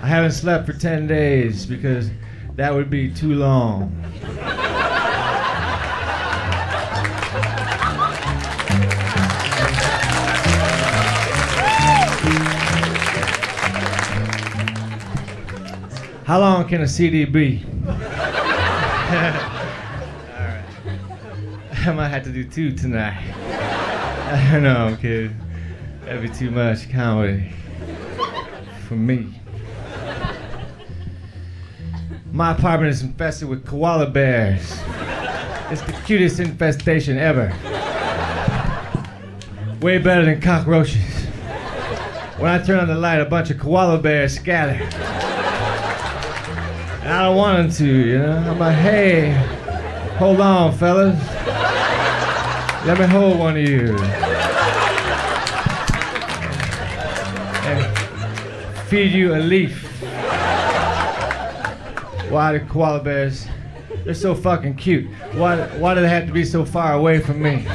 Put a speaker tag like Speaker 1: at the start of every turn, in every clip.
Speaker 1: I haven't slept for 10 days because that would be too long. How long can a CD be? Alright. I might have to do 2 tonight. I know, I'm kidding. That'd be too much comedy for me. My apartment is infested with koala bears. It's the cutest infestation ever. Way better than cockroaches. When I turn on the light, a bunch of koala bears scatter. And I don't want them to, you know? I'm like, hey, hold on, fellas. Let me hold one of you. And feed you a leaf. Why the koala bears? They're so fucking cute. Why do they have to be so far away from me?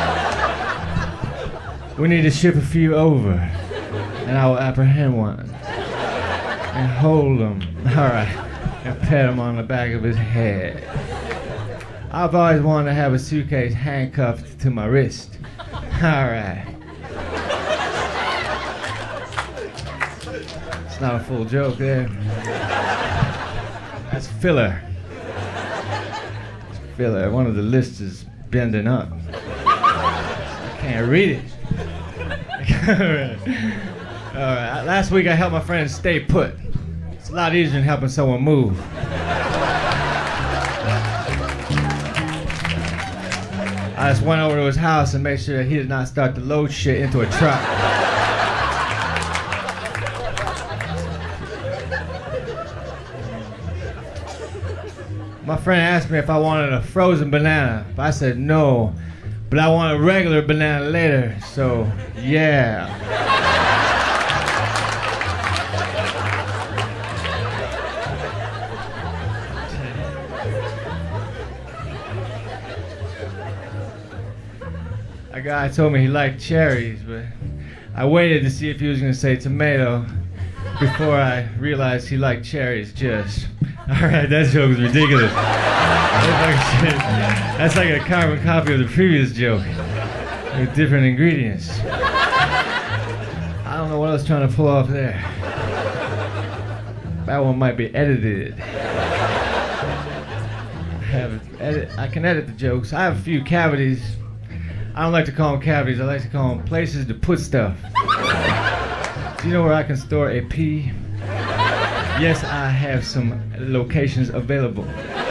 Speaker 1: We need to ship a few over, and I will apprehend one and hold him. All right, and pet him on the back of his head. I've always wanted to have a suitcase handcuffed to my wrist. All right. It's not a full joke there. That's filler. It's filler. One of the lists is bending up. I can't read it. Alright. Last week I helped my friend stay put. It's a lot easier than helping someone move. I just went over to his house and made sure that he did not start to load shit into a truck. My friend asked me if I wanted a frozen banana. I said no, but I want a regular banana later, so yeah. A guy told me he liked cherries, but I waited to see if he was going to say tomato before I realized he liked cherries just. Alright, that joke was ridiculous. That's like a carbon copy of the previous joke with different ingredients. I don't know what I was trying to pull off there. That one might be edited. I can edit the jokes. I have a few cavities. I don't like to call them cavities. I like to call them places to put stuff. Do you know where I can store a pea? Yes, I have some locations available.